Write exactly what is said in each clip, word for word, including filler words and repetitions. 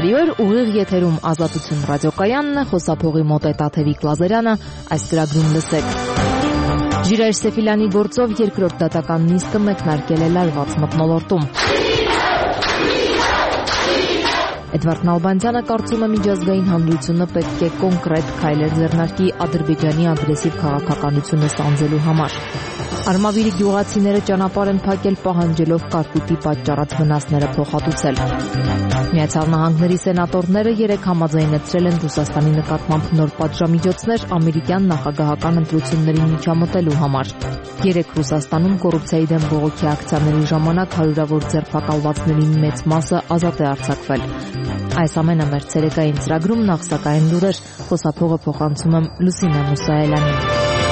Բարի օր, ուղիղ եթերում Ազատություն ռադիոկայանն է, խոսափողի մոտ է Տաթևիկ Լազարյանը, այս ծրագրում լսեք։ Ժիրայր Սեֆիլյանի գործով երկրորդ դատական նիստը մեկնարկել է լարված մթնոլորտում։ Էդվարդ Նալբանդյանը կարծում է միջազգային հանրությունը պետք է կոնկրետ քայլեր ձեռնարկի Ադրբեջանի ագրեսիվ քաղաքականությունը սանձելու համար։ Արմավիրի գյուղացիները ճանապարհ են փակել պահանջելով կարկուտի պատճառած վնասները փոխհատուցել։ Միացյալ Նահանգների սենատորները երեկ համաձայնեցրել են Ռուսաստանի նկատմամբ նոր պատժամիջոցներ ամերիկյան նախագահական ընտրություններին միջամտելու համար։ Երեկ Ռուսաստանում կոռուպցիայի դեմ բողոքի ակցիաների ժամանակ հարյուրավոր ձերբակալվածների մեծ մասը ազատ է արձակվել։ Այս ամենը մեր ցերեկային ծրագրում նախ սակայն լուրեր, խոսափողը փոխանցում եմ Լուսինե Մուսայելյանին։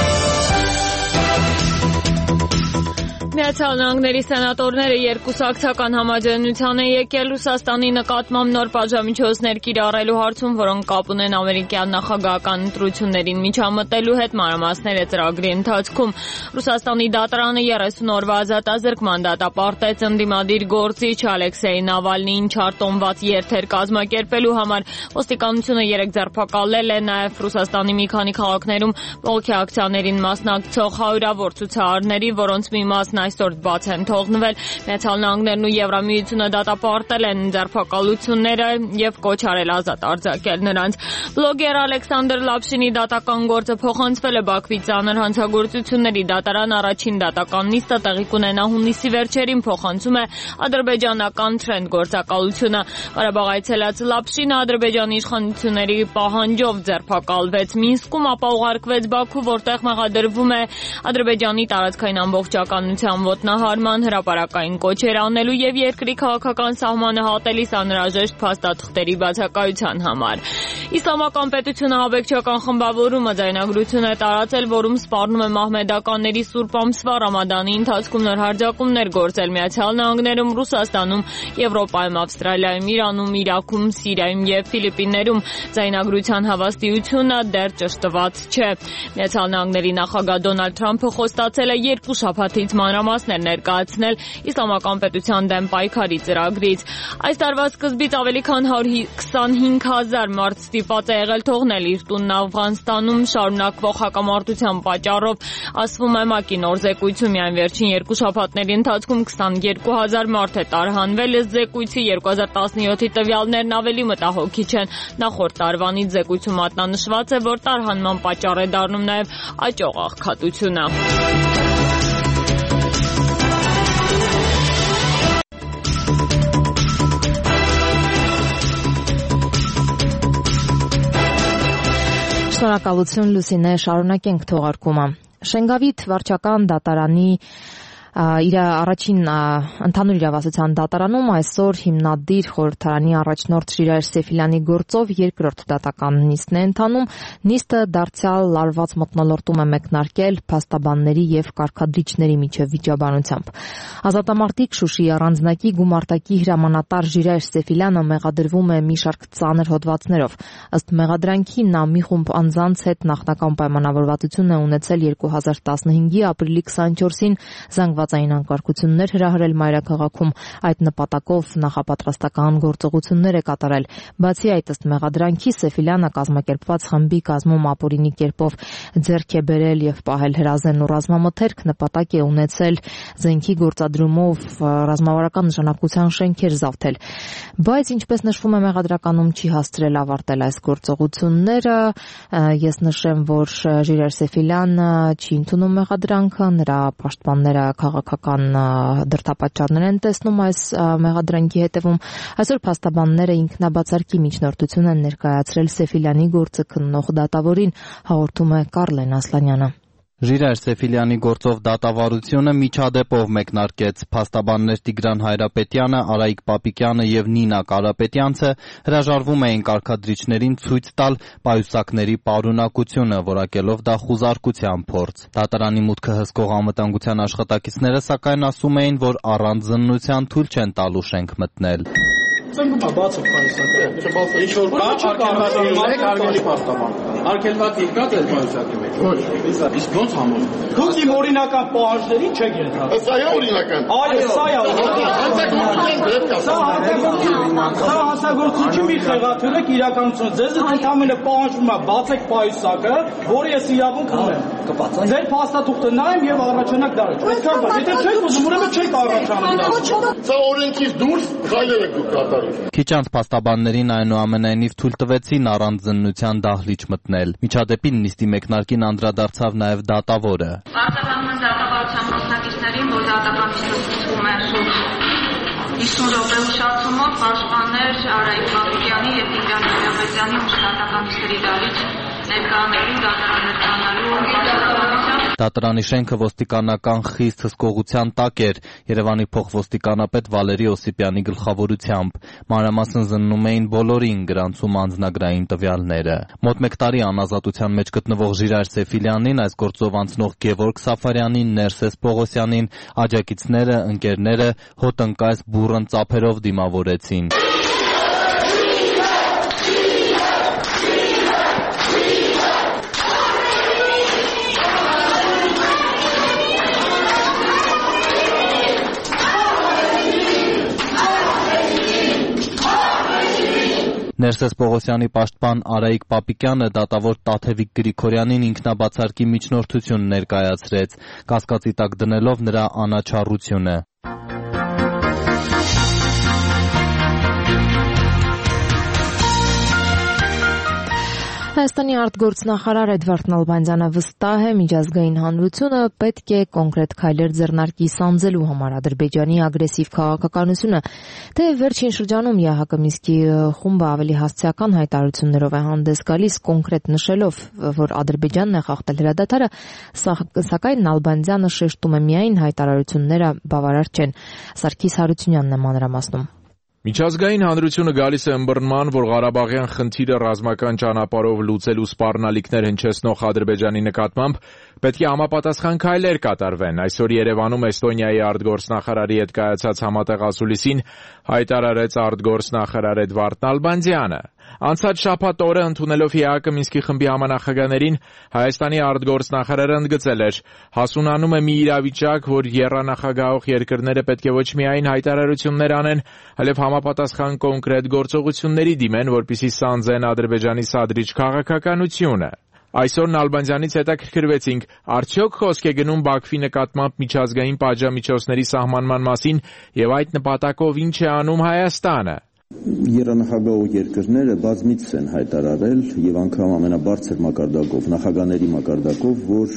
Միացյալ Նահանգների սենատորները երկուսակցական համաձայնության են եկել Ռուսաստանի նկատմամբ նոր պատժամիջոցներ կիրառելու հարցում, որոնք կապ ունեն ամերիկյան նախագահական ընտրություններին միջամտելու հետ, մանրամասները ծրագրի ընթացքում։ Ռուսաստանի դատարանը երեսուն օրվա ազատազրկման դատապարտեց ընդդիմադիր գործիչ Ալեքսեյ Նավալնիին չարտոնված երթեր կազմակերպելու համար։ Ոստիկանությունը երեկ ձերբակալել է նաև Ռուսաստանի մի քանի քաղաքներում բողոքի ակցիաներին մասնակցող հարյուրավոր ցուցարարների, որոնց մի մասն այսօր բաց են թողնվել։ Միացյալ Նահանգներն ու Եվրամիությունը դատապարտել են ձերբակալությունները եւ կոչ արել ազատ արձակել նրանց։ Բլոգեր Ալեքսանդր Լապշինի դատական գործը փոխանցվել է Բաքվի ծանր հանցագործությունների դատարան, առաջին դատական նիստը տեղի կունենա հունիսի վերջերին, փոխանցում է ադրբեջանական Trend գործակալությունը։ Ղարաբաղ այցելած Լապշինը Ադրբեջանի իշխանությունների պահանջով ձերբակալվեց Մինսկում, ապա ուղարկվեց Բաքու, որտեղ մեղադրվում է Ադրբեջանի տարածքային ամբողջականության ոտնահարման, հրապարակային կոչեր անելու եւ երկրի քաղաքական սահմանը հատելիս անհրաժեշտ փաստաթղթերի բացակայության համար։ Իսլամական պետությունը հավեկչական խմբավորումը ձայնագրություն է տարածել, որում սպառնում է մահմեդականների Սուրբ ամսվա Ռամադանի ընթացքում նոր հարձակումներ գործել Միացյալ Նահանգներում, Ռուսաստանում, Եվրոպայում, Ավստրալիայում, Իրանում, Իրաքում, Սիրիայում եւ Ֆիլիպիններում։ Ձայնագրության հավաստիությունը դեռ ճշտված չէ։ Միացյալ Նահանգների նախագահ Դոնալդ Թրամփը խոստացել է երկու շաբաթից մանրամասներ ներկայացնել Իսլամական պետության դեմ պայքարի ծրագրից։ Այս տարվա սկզբից ավելի քան քսանհինգ հազար մարդ ստիպված է եղել թողնել իր տունն Աֆղանստանում շարունակվող հակամարտության պատճառով, ասվում է ՄԱԿ-ի նոր զեկույցում։ Միայն վերջին երկու շաբաթների ընթացքում քսանյոթ հազար մարդ է տարհանվել։ Ըստ զեկույցի երկու հազար տասնյոթի տվյալներն ավելի մտահոգիչ են։ Նախորդ տարվանից զեկույցում մատնանշված է, որ տարհանման պատճառ է դառնում նաև աճող աղքատությունը։ Շնորհակալություն Լուսինե, շարունակենք թողարկումը։ Շենգավիթ վարչական դատարանի իր առաջին ընդհանուր իրավասության դատարանում այսօր հիմնադիր խորհրդարանի առաջնորդ Ժիրայր Սեֆիլյանի գործով երկրորդ դատական նիստն է ընթանում։ Նիստը դարձյալ լարված մթնոլորտում է մեկնարկել փաստաբանների եւ կարգադրիչների միջև վիճաբանությամբ։ Ազատամարտիկ Շուշիի առանձնակի գումարտակի հրամանատար Ժիրայր Սեֆիլյանը մեղադրվում է մի շարք ծանր հոդվածներով։ Ըստ մեղադրանքի նա մի խումբ անձանց հետ նախնական պայմանավորվածություն է ունեցել երկու հազար տասնհինգի ապրիլի քսանչորսին զանգվածային անկարգություններ հրահրել մայրաքաղաքում, այդ նպատակով նախապատրաստական գործողություններ է կատարել։ Բացի այդ, ըստ մեղադրանքի Սեֆիլյանը կազմակերպված խմբի կազմում ապօրինի կերպով ձեռք է բերել եւ պահել հրազեն ու ռազմամթերք, նպատակ է ունեցել զենքի գործադրումով ռազմավարական նշանակության շենքեր զավթել։ Բայց ինչպես նշվում է մեղադրականում, չի հասցրել ավարտել այս գործողությունները։ Ես նշեմ, որ Ժիրայր Սեֆիլյանը չի ընդունում մեղադրանքը, նրա պաշտպանները քաղաքական դրդապատճառներ են տեսնում այս մեղադրանքի հետևում։ Այսօր փաստաբանները ինքնաբացարկի միջնորդություն են ներկայացրել Սեֆիլյանի գործը քննող դատավորին, հաղորդում է Կարլեն Ասլանյանը։ Ժիրայր Սեֆիլյանի գործով դատավարությունը միջադեպով մեկնարկեց։ Փաստաբաններ Տիգրան Հայրապետյանը, Արայիկ Պապիկյանը եւ Նինա Կարապետյանցը հրաժարվում էին կարգադրիչներին ցույց տալ պայուսակների պարունակությունը, որակելով դա խուզարկության փորձ։ Դատարանի մուտքը հսկող անվտանգության աշխատակիցները սակայն ասում էին, որ առանց զննության թույլ չեն տալու շենք մտնել։ Ծնգումա բացը պայուսակը։ Ինչ որ կա արկելված արկելի փաստաբան։ Արկելված եկած է պայուսակի մեջ։ Ոչ, իսկ ո՞նց համոզում։ Դուք իմ օրինական պահանջներին չեք ենթադրում։ Սա է օրինական։ Այո, սա է օրինական։ Սա հասարակություն մի խեղաթյուրեք իրականություն։ Ձեզ ընդամենը պահանջվում է բացեք պայուսակը, որը ես իրավունք ունեմ։ Ձեր փաստաթուղթը նայեմ եւ առաջանակ դարեք։ Այդքան բան։ Եթե չեք ուզում, ուրեմն չեք առաջանում։ Սա օրենքից դուրս քայլեր եք դուք կատարում։ Քիչ անց փաստաբաններին այնուամենայնիվ թույլ տվեցին առանց զննության դահլիճ մտնել։ Միջադեպի նիստի մեկնարկին անդրադարձավ նաև դատավորը։ Արտահայտման դատավարության մասնակիցներին, որ դատականիստում են շուրջ հիսուն րոպե ուշացումով պաշտպաներ Արայիկ Բաբիկյանի եւ Տիգրան Ջավադյանի մշտականիստերի դահլիճ ներկայանալու դատարանելու պաշտպանությամբ։ Դատարանի շենքը ոստիկանական խիստ հսկողության տակ էր Երևանի փոխոստիկանապետ Վալերի Օսիպյանի գլխավորությամբ։ Մանրամասն զննում էին բոլորին, գրանցում անձնագրային տվյալները։ Մոտ մեկ տարի անազատության մեջ գտնվող Ժիրայր Սեֆիլյանին, այս գործով անցնող Գևորգ Սաֆարյանին, Ներսես Պողոսյանին, աջակիցները, ընկերները հոտնկայս բուռն ծափերով դիմավորեցին։ Ներսես Պողոսյանի պաշտպան Արայիկ Պապիկյանը դատավոր Տաթևիկ Գրիգորյանին ինքնաբացարկի միջնորդություն ներկայացրեց, կասկածի տակ դնելով նրա անաչառությունը։ Հայաստանի արտգործնախարար Էդվարդ Նալբանդյանը վստահ է, միջազգային հանրությունը պետք է կոնկրետ քայլեր ձեռնարկի սանձելու համար Ադրբեջանի ագրեսիվ քաղաքականությունը, թե վերջին շրջանում ԵԱՀԿ Մինսկի խումբը ավելի հասցեական հայտարարություններով է հանդես գալիս, կոնկրետ նշելով, որ Ադրբեջանն է խախտել հրադադարը, սակայն Նալբանդյանը շեշտում է միայն հայտարարությունները բավարար չեն։ Սարգիս Հարությունյանն է մանրամասնում։ Միջազգային հանրությունը գալիս է ըմբռնման, որ Ղարաբաղյան խնդիրը ռազմական ճանապարհով լուծելու սպառնալիքներ հնչեցնող Ադրբեջանի նկատմամբ պետք է համապատասխան քայլեր կատարվեն։ Այսօր Երևանում Էստոնիայի արտգործնախարարի հետ կայացած համատեղ ասուլիսին հայտարարեց արտգործնախարար Էդվարդ Նալբանդյանը։ Անցած շաբաթ օրը ընդունելով ԵԱՀԿ Մինսկի խմբի համանախագաներին Հայաստանի արտգործնախարարը ընդգծել էր. հասունանում է մի իրավիճակ, որ եռանախագահող երկրները պետք է ոչ միայն հայտարարություններ անեն, այլև համապատասխան կոնկրետ գործողությունների դիմեն, որպեսզի սանձեն Ադրբեջանի սադրիչ քաղաքականությունը։ Այսօր Նալբանդյանից հետաքրքրվեցինք, արդյոք խոսք է գնում Բաքվի նկատմամբ միջազգային պատժամիջոցների սահմանման մասին եւ այդ նպատակով ինչ է անում Հայաստանը։ Երանախագահող երկրները բազմիցս են հայտարարել եւ անգամ ամենաբարձր մակարդակով, նախագահների մակարդակով, որ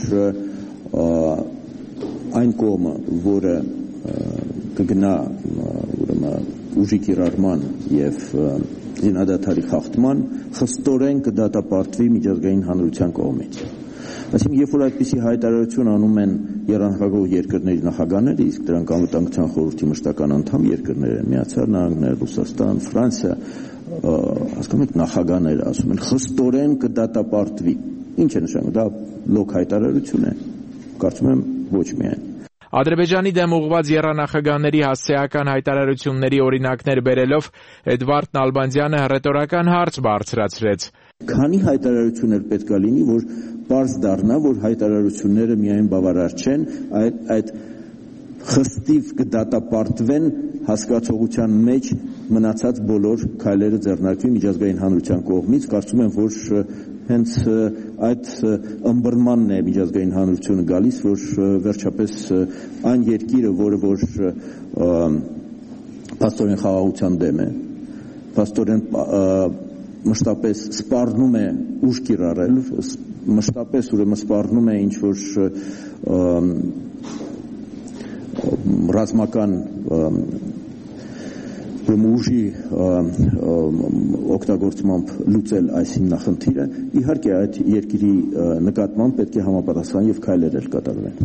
այն կողմը, որը կգնա ուրեմն ուժի կիրառման եւ զինադադարի խախտման, խստորեն կդատապարտվի միջազգային հանրության կողմից։ Այսինքն, երբ որ այդպիսի հայտարարություն անում են եռանախագահող երկրների նախագահները, իսկ դրանք անվտանգության խորհրդի մշտական անդամ երկրներ են, Միացյալ Նահանգներ, Ռուսաստան, Ֆրանսիա, հասկանում եք, նախագահները ասում են խստորեն կդատապարտվի։ Ինչ է նշանակում, դա լոկ հայտարարություն է։ Կարծում եմ ոչ միայն։ Ադրբեջանի դեմ ուղղված եռանախագահների հասցեական հայտարարությունների օրինակներ բերելով Էդվարդ Նալբանդյանը հռետորական հարց բարձրացրեց։ Քանի հայտարարություններ պետք է լինի, որ պարզ դառնա, որ հայտարարությունները միայն բավարար չեն, այլ այդ խստիվ կդատապարտվեն հասկացողության մեջ մնացած բոլոր քայլերը ձեռնարկվի միջազգային հանրության կողմից։ Կարծում եմ, որ հենց այդ ըմբռնմանն է միջազգային հանրությունը գալիս, որ վերջապես այն երկիրը, որը որ փաստորեն խաղաղության դեմ է, փաստորեն մշտապես սպառնում է ուժ կիրառել, մշտապես ուրեմն սպառնում է ինչ-որ ռազմական ուժի օգտագործմամբ լուծել այս հիմնախնդիրը, իհարկե այդ երկրի նկատմամբ պետք է համապատասխան եւ քայլեր կատարվեն։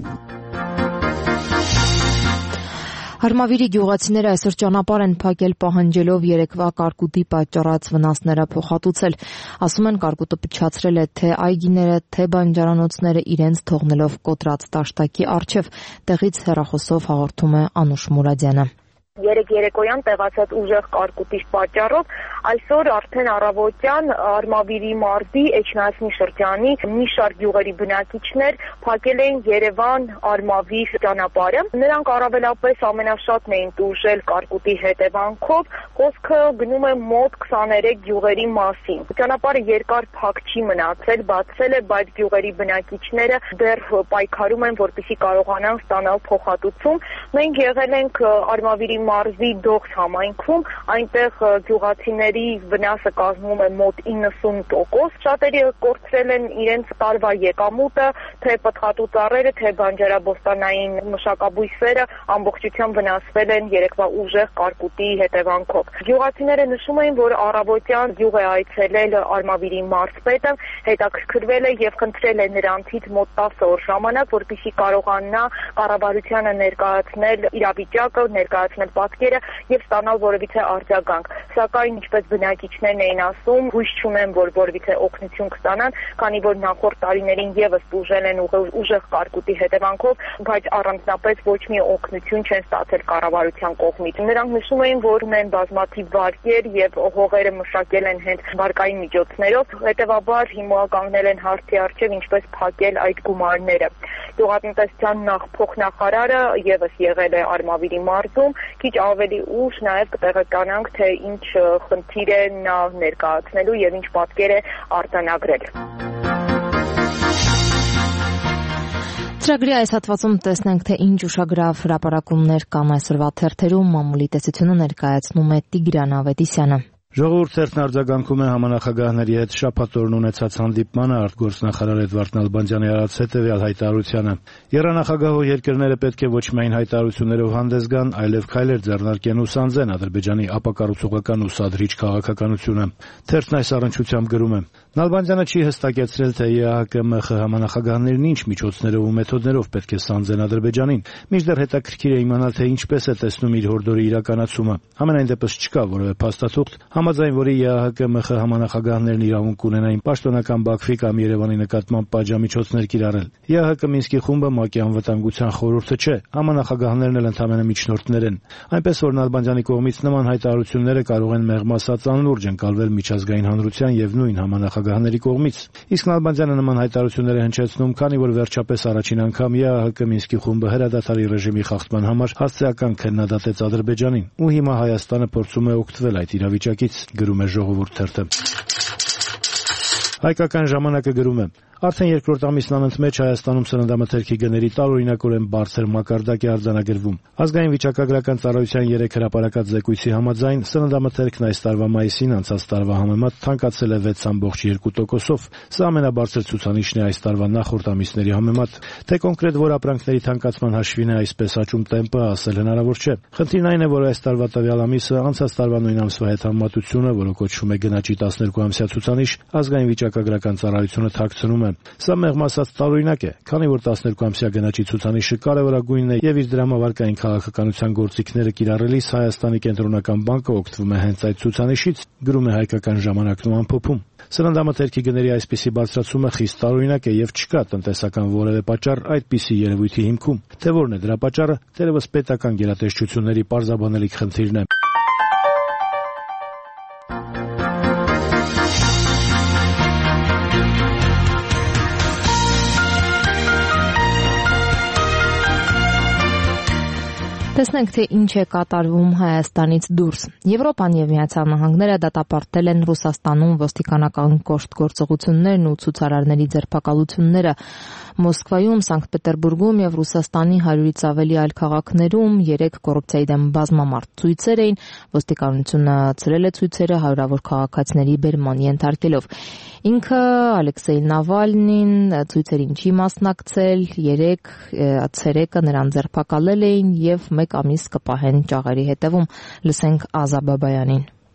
Հարմավիրի գյուղացիները այսօր ճանապարհ են փակել պահանջելով երեկվա կարկուտի պատճառած վնասները փոխհատուցել։ Ասում են, կարկուտը փչացրել է թե այգիները, թե բանջարանոցները, իրենց թողնելով կոտրած տաշտակի առջև։ Տեղից հեռախոսով հաղորդում է Անուշ Մուրադյանը։ Երեկ երեկոյան տեղացած ուժեղ կարկուտի պատճառով այսօր արդեն առավոտյան Արմավիրի մարզի Էջնասնի շրջանի մի շարք գյուղերի բնակիչներ փակել էին Երևան-Արմավիր ճանապարհը։ Նրանք առավելապես ամենաշատն էին տուժել կարկուտի հետևանքով, խոսքը գնում է մոտ քսաներեք գյուղերի մասին։ Ճանապարհը երկար փակ չի մնացել, բացել է, բայց գյուղերի բնակիչները դեռ պայքարում են, որպեսզի կարողանան ստանալ փոխհատուցում։ Մենք եղել ենք Արմավիրի մարզի Դողս համայնքում, այնտեղ գյուղացիների վնասը կազմում է մոտ իննսուն տոկոս, շատերը կորցրել են իրենց տարվա եկամուտը, թե պտղատու ծառերը, թե բանջարաբոստանային մշակաբույսերը ամբողջությամբ վնասվել են երեկվա ուժեղ կարկուտի հետևանքով։ Գյուղացիները նշում էին, որ առավոտյան գյուղ է այցելել Արմավիրի մարզպետը, հետաքրքրվել է եւ խնդրել է նրանցից մոտ տասը օր ժամանակ, որպեսզի կարողանա կառավարությանը ներկայացնել իրավիճակը, ներկայացնել պատկերը եւ ստանալ որևիցե արձագանք։ Սակայն ինչպես բնակիչներն էին ասում, հույս չունեն, որ որևիցե օգնություն կստանան, քանի որ նախորդ տարիներին եւս տուժել են ուժեղ կարկուտի հետևանքով, բայց առանձնապես ոչ մի օգնություն չեն ստացել կառավարության կողմից։ Նրանք նշում էին, որ ունեն բազմաթիվ վարկեր եւ հողերը մշակել են հենց վարկային միջոցներով, հետեւաբար հիմա կանգնել են հարցի առջեւ ինչպես փակել այդ գումարները։ Գյուղատնտեսության նախ փոխնախարարը եւս եղել է Արմավիրի մարզում, քիչ ավելի ուշ նաև կտեղեկանանք, թե ինչ խնդիր է նա ներկայացնելու եւ ինչ պատկեր է արձանագրել։ Ծրագրի այս հատվածում տեսնենք, թե ինչ ուշագրավ հրապարակումներ կան այսօրվա թերթերում, մամուլի տեսությունը ներկայացնում է Տիգրան Ավետիսյանը։ Ժողովուրդ թերթն արձագանքում է համանախագահների հետ շաբաթ օրն ունեցած հանդիպմանը արտգործնախարար Էդվարդ Նալբանդյանի արած հետևյալ հայտարարությանը։ Եռանախագահող երկրները պետք է ոչ միայն հայտարարություններով հանդես գան, այլև քայլեր ձեռնարկեն ու սանձեն Ադրբեջանի ապակառուցողական ու սադրիչ քաղաքականությունը։ Թերթն այս առնչությամբ գրում է. Նալբանդյանը չի հստակեցրել, թե ԵԱՀԿ-ՄԽ համանախագահներն ինչ միջոցներով ու մեթոդներով պետք է սանձեն Ադրբեջանին։ Մինչդեռ հետաքրքիր է իմանալ, թե ինչպես է տեսնում իր հորդորի իրականացումը։ Համենայն դեպս չկա որևէ փաստաթուղթ, համաձայն որի ԵԱՀԿ-ՄԽ համանախագահներն իրավունք ունենային պաշտոնական Բաքվի կամ Երևանի նկատմամբ պատժամիջոցներ կիրառել։ ԵԱՀԿ Մինսկի խումբը ՄԱԿ-ի անվտանգության խորհուրդը չէ, համանախագահներն էլ ընդամենը միջնորդներ են։ Այնպես որ Նալբանդյանի կողմից նման հայտարարությունները կարող են մեղմ ասած անլուրջ ընկալվել միջազգային հանրության եւ նույն համանախագահների կողմից։ Իսկ Նալբանդյանը նման հայտարարություններ է հնչեցնում, քանի որ վերջապես առաջին անգամ ԵԱՀԿ Մինսկի խումբը հրադադարի ռեժիմի խախտման համար հասցեական քննադատեց Ադրբեջանին, ու հիմա Հայաստանը փորձում է օգտվել այդ իրավիճակից, գրում է Ժողովուրդ թերթը։ Հայկական ժամանակը գրում է. Արդեն երկրորդ ամիսն անընդմեջ Հայաստանում սննդամթերքի գների տարօրինակորեն բարձր մակարդակ է արձանագրվում։ Ազգային վիճակագրական ծառայության երեք հրապարակած զեկույցի համաձայն սննդամթերքն այս տարվա մայիսին անցած տարվա համեմատ թանկացել է վեց կόμma երկու տոկոսով։ Սա ամենաբարձր ցուցանիշն է այս տարվա նախորդ ամիսների համեմատ։ Թե կոնկրետ որ ապրանքների թանկացման հաշվին է այսպես աճում տեմպը, ասել հնարավոր չէ։ Խնդիրն այն է, որ այս տարվա տվյալ ամիսը անցած տարվա նույն ամսվա հետ համեմատությունը, որը կոչվում է գնաճի տասներկու ամսյա ցուցանիշ, ազգային վիճակագրական ծառայությունը թաքցնում է։ Սա մեղմ ասած տարօրինակ է, քանի որ տասներկու ամսյա գնաճի ցուցանիշը կարևորագույնն է եւ իր դրամավարկային քաղաքականության գործիքները կիրառելիս Հայաստանի կենտրոնական բանկը օգտվում է հենց այդ ցուցանիշից, գրում է Հայկական ժամանակն ու ամփոփում։ Սննդամթերքի գների այսպիսի բարձրացումը խիստ տարօրինակ է եւ չկա տնտեսական որևէ պատճառ այդպիսի երևույթի հիմքում։ Թե որն է դրա պատճառը, թերևս պետական գերատեսչությունների պարզաբանելիք խնդիրն է։ Տեսնենք, թե ինչ է կատարվում Հայաստանից դուրս։ Եվրոպան եւ Միացյալ Նահանգները դատապարտել են Ռուսաստանում ոստիկանական կոշտ գործողություններն ու ցուցարարների ձերբակալությունները։ Մոսկվայում, Սանկտ Պետերբուրգում եւ Ռուսաստանի հարյուրից ավելի այլ քաղաքներում երեք կոռուպցիայի դեմ բազմամարդ ցույցեր էին։ Ոստիկանությունը ցրել է ցույցերը հարյուրավոր քաղաքացիների բերման ենթարկելով։ Ինքը Ալեքսեյ Նավալնին ցույցերին չի մասնակցել, երեք ցերեկը նրան ձերբակալել էին եւ մեկ ամիս կպահեն ճաղերի հետևում։ Լսենք Ազա Բաբայանին։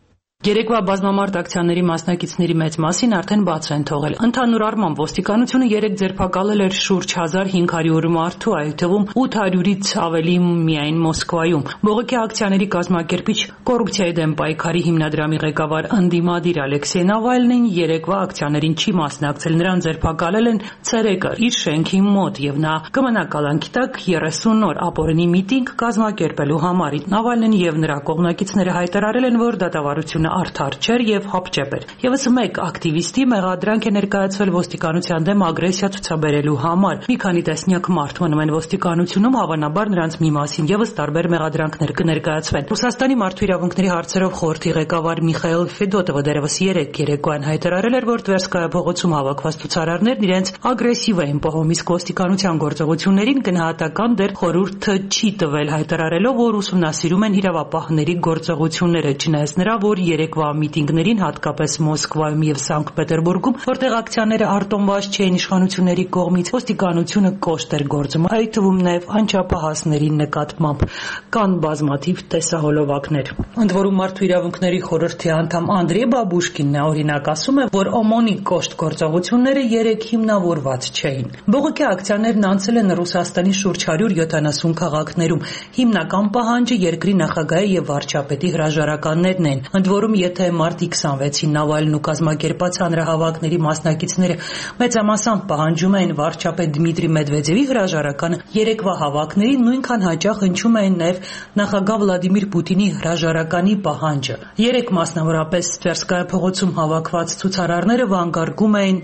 Երեկվա բազմամարդ ակցիաների մասնակիցների մեծ մասին արդեն բաց են թողել։ Ընդհանուր առմամբ ոստիկանությունը երեք ձերբակալել էր շուրջ հազար հինգ հարյուր մարդու, այդ թվում ութ հարյուրից ավելի միայն Մոսկվայում։ Բողոքի ակցիաների կազմակերպիչ, կոռուպցիայի դեմ պայքարի հիմնադրամի ղեկավար ընդդիմադիր Ալեքսեյ Նավալնին երեկվա ակցիաներին չի մասնակցել, նրան ձերբակալել են ցերեկը իր շենքի մոտ եւ նա կմնա կալանքի տակ երեսուն օր ապօրինի միտինգ կազմակերպելու համար։ Նավալնին եւ նրա կողմնակիցները հայտարարել են, որ դատավարությունը արդար չէր եւ հապճեպ էր։ Եվս մեկ ակտիվիստի մեղադրանք է ներկայացվել ոստիկանության դեմ ագրեսիա ցուցաբերելու համար։ Մի քանի տեսնյակ մարդ մնում են ոստիկանությունում, հավանաբար նրանց մի մասին եւս տարբեր մեղադրանքներ կներկայացվեն։ Ռուսաստանի մարդու իրավունքների հարցերով խորհրդի ղեկավար Միխայել Ֆեդոտովը դեռևս երեք երեկոյան հայտարարել էր, որ Տվերսկայա փողոցում հավաքված ցուցարարներն իրենց ագրեսիվ էին պահում, իսկ ոստիկանության գործողություններին գնահատական դեռ խորհուրդը չի տվել, հայտարարելով, որ ուսումնասիրում են իրավապահների գործողությունները, չնայած նրա, որ երեկվա միտինգներին, հատկապես Մոսկվայում եւ Սանկտ Պետերբուրգում, որտեղ ակցիաները արտոնված չէին իշխանությունների կողմից, ոստիկանությունը կոշտ էր գործում, այդ թվում նաեւ անչափահասների նկատմամբ կան բազմաթիվ տեսահոլովակներ։ Ընդ որում մարդու իրավունքների խորհրդի անդամ Անդրեյ Բաբուշկինն օրինակ ասում է, որ Օմոնի կոշտ գործողությունները երեք հիմնավորված չէին։ Բողոքի ակցիաներն անցել են Ռուսաստանի շուրջ հարյուր յոթանասուն քաղաքներում։ Հիմնական պահանջը երկրի նախագահի եւ վարչապետի հրաժարականներն են։ Ընդ որում, եթե մարտի քսանվեցին Նավալն ու կազմակերպած հանրահավաքների մասնակիցները մեծամասամբ պահանջում էին վարչապետ Դմիտրի Մեդվեդևի հրաժարականը, երեկվա հավաքներին նույնքան հաճախ հնչում էին նաեւ նախագահ Վլադիմիր Պուտինի հրաժարականի պահանջը։ Երեք մասնավորապես Տվերսկայա փողոցում հավաքված ցուցարարները վանկարկում էին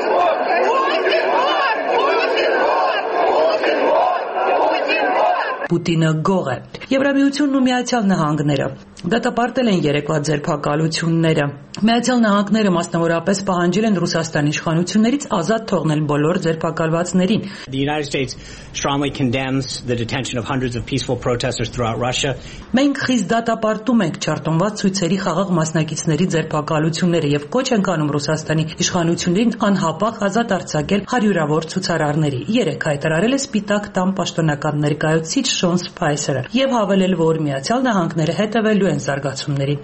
Պուտինը գող է։ Եվրամիությունն ու Միացյալ Նահանգները դատապարտել են երեկվա ձերբակալությունները։ Միացյալ Նահանգները մասնավորապես պահանջել են Ռուսաստանի իշխանություններից ազատ թողնել բոլոր ձերբակալվածներին։ The United States strongly condemns the detention of hundreds of peaceful protesters throughout Russia. Մենք խիստ դատապարտում ենք չարտոնված ցույցերի խաղաղ մասնակիցների ձերբակալությունները եւ կոչ ենք անում Ռուսաստանի իշխանություններին անհապաղ ազատ արձակել հարյուրավոր ցուցարարների։ Երեք հայտարարել է Սպիտակ տան պաշտոնական ներկայացուցիչ Շոն Սփայսերը եւ հավելել, որ Միացյալ Նահանգները հետևելու են զարգացումներին։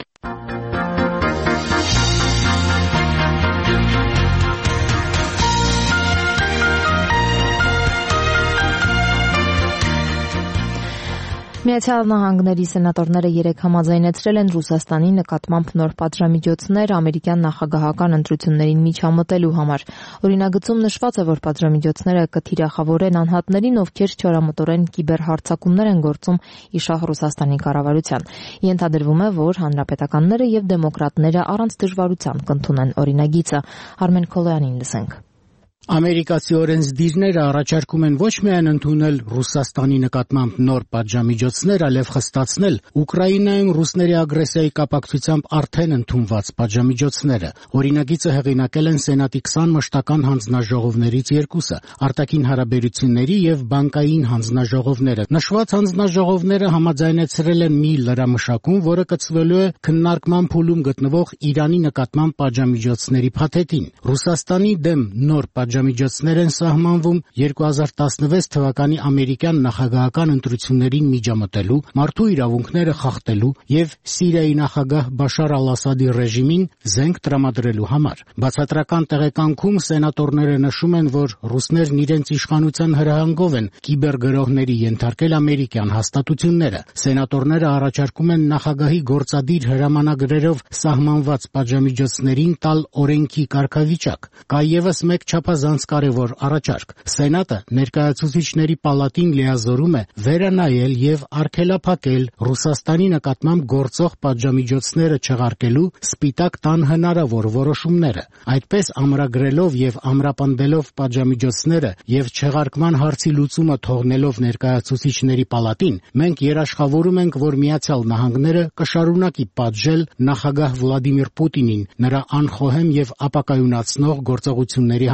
Միացյալ Նահանգների սենատորները երեկ համաձայնեցրել են Ռուսաստանի նկատմամբ նոր պատժամիջոցներ ամերիկյան նախագահական ընտրություններին միջամտելու համար։ Օրինագծում նշված է, որ պատժամիջոցները կթիրախավորեն անհատներին, ովքեր չորամտորեն կիբերհարձակումներ են գործում իշխող Ռուսաստանի կառավարության։ Ենթադրվում է, որ հանրապետականները եւ դեմոկրատները առանց դժվարության կընդունեն օրինագիծը։ Արմեն Քոլոյանին լսենք։ Ամերիկացի օրենսդիրները առաջարկում են ոչ միայն ընդունել Ռուսաստանի նկատմամբ նոր պատժամիջոցներ, այլև խստացնել Ուկրաինայում ռուսների ագրեսիայի կապակցությամբ արդեն ընդունված պատժամիջոցները։ Օրինագիծը հեղինակել են Սենատի քսան մշտական հանձնաժողովներից երկուսը՝ արտաքին հարաբերությունների եւ բանկային հանձնաժողովները։ Նշված հանձնաժողովները համաձայնեցրել են մի լրամշակում, որը կցվելու է քննարկման փուլում գտնվող Իրանի նկատմամբ պատժամիջոցների փաթեթին։ Ռուսաստանի դեմ նոր պատժամիջոցներ են սահմանվում երկու հազար տասնվեց թվականի ամերիկյան նախագահական ընտրություններին միջամտելու, մարդու իրավունքները խախտելու եւ Սիրիայի նախագահ Բաշար al-Ասադի ռեժիմին զենք տրամադրելու համար։ Բացատրական տեղեկանքում սենատորները նշում են, որ ռուսներն իրենց իշխանության հրահանգով են կիբերգրոհների ենթարկել ամերիկյան հաստատությունները։ Սենատորները առաջարկում են նախագահի գործադիր հրամանագրերով սահմանված պատժամիջոցներին տալ օրենքի կարգավիճակ։ Կա եւս մեկ չափազանց կարևոր առաջարկ։ Սենատը ներկայացուցիչների պալատին լիազորում է վերանայել եւ արգելափակել Ռուսաստանի նկատմամբ գործող պատժամիջոցները չեղարկելու Սպիտակ տան հնարավոր որոշումները։ Այդպես ամրագրելով եւ ամրապնդելով պատժամիջոցները եւ չեղարկման հարցի լուծումը թողնելով ներկայացուցիչների պալատին, մենք երաշխավորում ենք, որ Միացյալ Նահանգները կշարունակի պատժել նախագահ Վլադիմիր Պուտինին նրա անխոհեմ եւ ապակայունացնող գործողությունների համար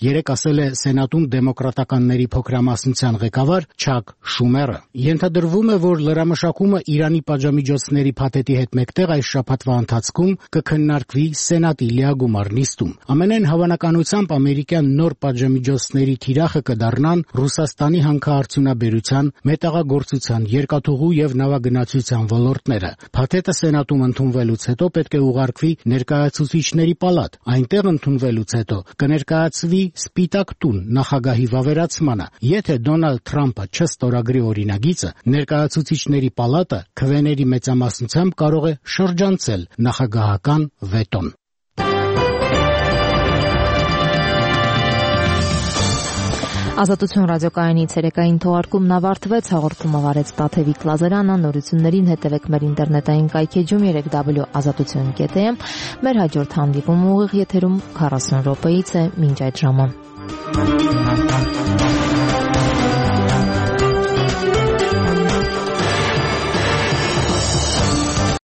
երեկ ասել է Սենատում դեմոկրատականների փոքրամասնության ղեկավար Չակ Շումերը։ Ենթադրվում է, որ լրամշակումը Իրանի պատժամիջոցների փաթեթի հետ մեկտեղ այս շաբաթվա ընթացքում կքննարկվի Սենատի լիագումար նիստում։ Ամենայն հավանականությամբ ամերիկյան նոր պատժամիջոցների թիրախը կդառնան Ռուսաստանի հանքարդյունաբերության, մետաղագործության, երկաթուղու եւ նավագնացության ոլորտները։ Փաթեթը Սենատում ընդունվելուց հետո պետք է ուղարկվի ներկայացուցիչների պալատ։ Այնտեղ ընդունվելուց հետո կներկայացվի Սպիտակ տուն նախագահի վավերացմանը։ Եթե Դոնալդ Թրամփը չստորագրի օրինագիծը, ներկայացուցիչների պալատը քվեների մեծամասնությամբ կարող է շրջանցել նախագահական վետոն։ Ազատություն ռադիոկայանի ցերեկային թողարկումն ավարտվեց, հաղորդումը վարեց Տաթևիկ Լազարյանը, նորություններին հետևեք մեր ինտերնետային կայքեջում երեք դաբլյու ազատություն կետ էմ, մեր հաջորդ հանդիպումը ուղիղ եթերում քառասուն րոպեից է մինչ այդ ժամը։